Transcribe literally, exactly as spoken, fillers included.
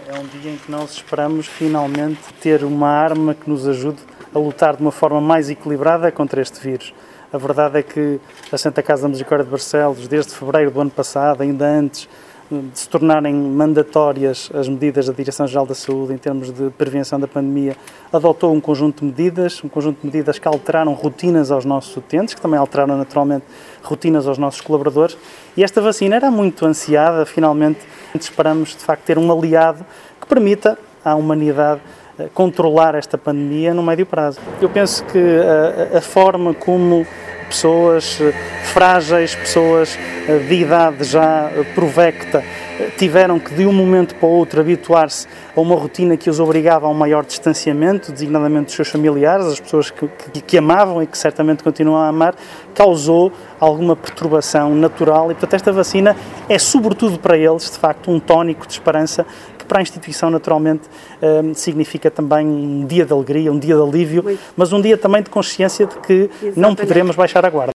É um dia em que nós esperamos finalmente ter uma arma que nos ajude a lutar de uma forma mais equilibrada contra este vírus. A verdade é que a Santa Casa da Misericórdia de Barcelos, desde fevereiro do ano passado, ainda antes de se tornarem mandatórias as medidas da Direção-Geral da Saúde em termos de prevenção da pandemia, adotou um conjunto de medidas, um conjunto de medidas que alteraram rotinas aos nossos utentes, que também alteraram naturalmente rotinas aos nossos colaboradores, e esta vacina era muito ansiada, finalmente esperamos de facto ter um aliado que permita à humanidade controlar esta pandemia no médio prazo. Eu penso que a, a forma como pessoas frágeis, pessoas de idade já provecta, tiveram que de um momento para o outro habituar-se a uma rotina que os obrigava a um maior distanciamento, designadamente dos seus familiares, as pessoas que, que, que amavam e que certamente continuam a amar, causou alguma perturbação natural e, portanto, esta vacina é sobretudo para eles, de facto, um tónico de esperança que para a instituição naturalmente um, significa também um dia de alegria, um dia de alívio, mas um dia também de consciência de que Exatamente. Não poderemos baixar a guarda.